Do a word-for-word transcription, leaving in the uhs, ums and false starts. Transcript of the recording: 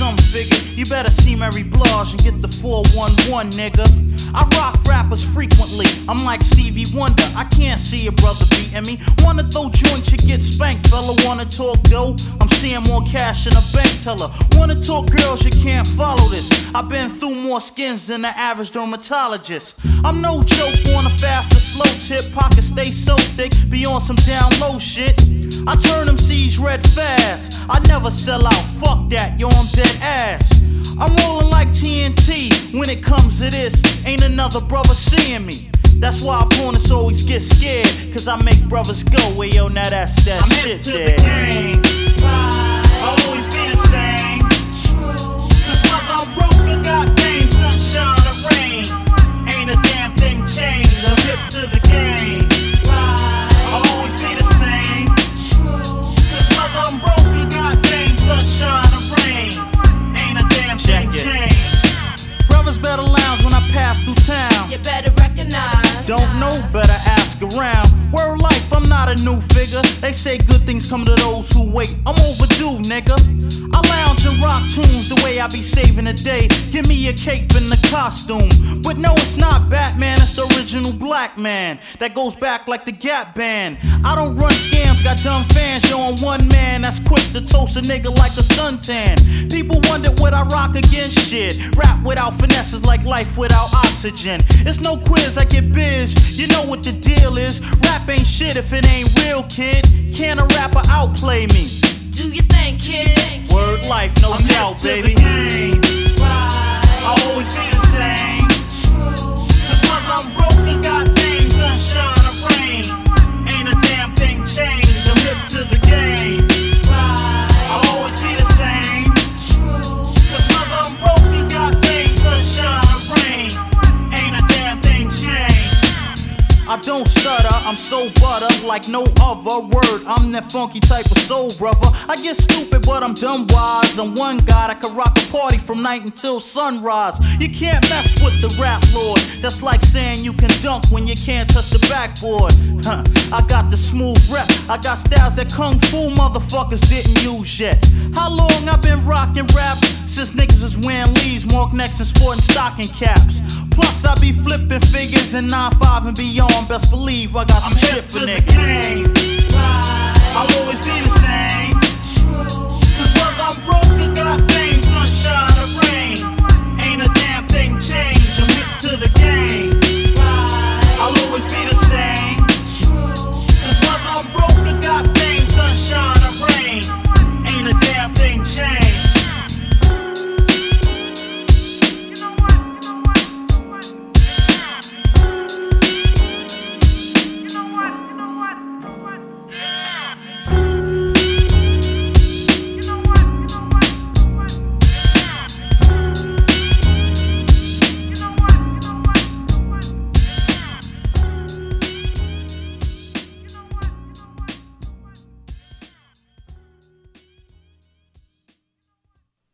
some figure. You better see Mary Blige and get the four one one, nigga. I rock rappers frequently, I'm like Stevie Wonder. I can't see a brother beating me. Wanna throw joints, you get spanked. Fella wanna talk dough, I'm seeing more cash in a bank teller. Wanna talk girls, you can't follow this. I've been through more skins than the average dermatologist. I'm no joke on a fast or slow tip. Pockets stay so thick, be on some down low shit. I turn them C's red fast. I never sell out, fuck that, yo, I'm dead ass. I'm rolling like T N T when it comes to this. Ain't another brother seeing me. That's why opponents always get scared, cause I make brothers go, well, yo, now that's that I'm shit hip to there. the game. I'll always be the same. Cause whether I'm broke or got fame, sunshine or rain, ain't a damn thing changed. I'm hip to the game. I'll always be the same. Cause whether I'm broke or got fame, sunshine or rain, ain't a damn thing changed. Brothers better lounge when I pass through town. You better recognize. Don't know, better ask around. Word life, I'm not a new figure. They say good things come to those who wait. I'm overdue, nigga. I lounge and rock tunes the way I be saving the day. Give me a cape and a costume. But no, it's not Batman, it's the original black man that goes back like the Gap Band. I don't run scams, got dumb fans. Yo, I'm one man that's quick to toast a nigga like a suntan. People wonder what I rock against shit. Rap without finesse is like life without oxygen. It's no quiz, I get biz. You know what the deal is. Rap ain't shit if it ain't real, kid. Can a rapper outplay me? Do you think, kid? Word life, no I'm doubt, hip to baby. the game. I'll always be the same. Cause whether I'm broke or got fame, sunshine or rain, ain't a damn thing changed. I'm hip to the game. I'll always be the same. Cause whether I'm broke or got fame, sunshine or rain, ain't a damn thing changed. I don't stutter, I'm so butter like no other word. I'm that funky type of soul brother. I get stupid, but I'm dumb wise. I'm one guy that can rock a party from night until sunrise. You can't mess with the rap lord. That's like saying you can dunk when you can't touch the backboard. Huh. I got the smooth rep. I got styles that kung fu motherfuckers didn't use yet. How long I been rocking raps? Since niggas is wearing leaves, mark necks, and sporting stocking caps. Plus I be flipping figures in nine five and beyond. Best believe I got some I'm shit hip for to the niggas. game. I'll always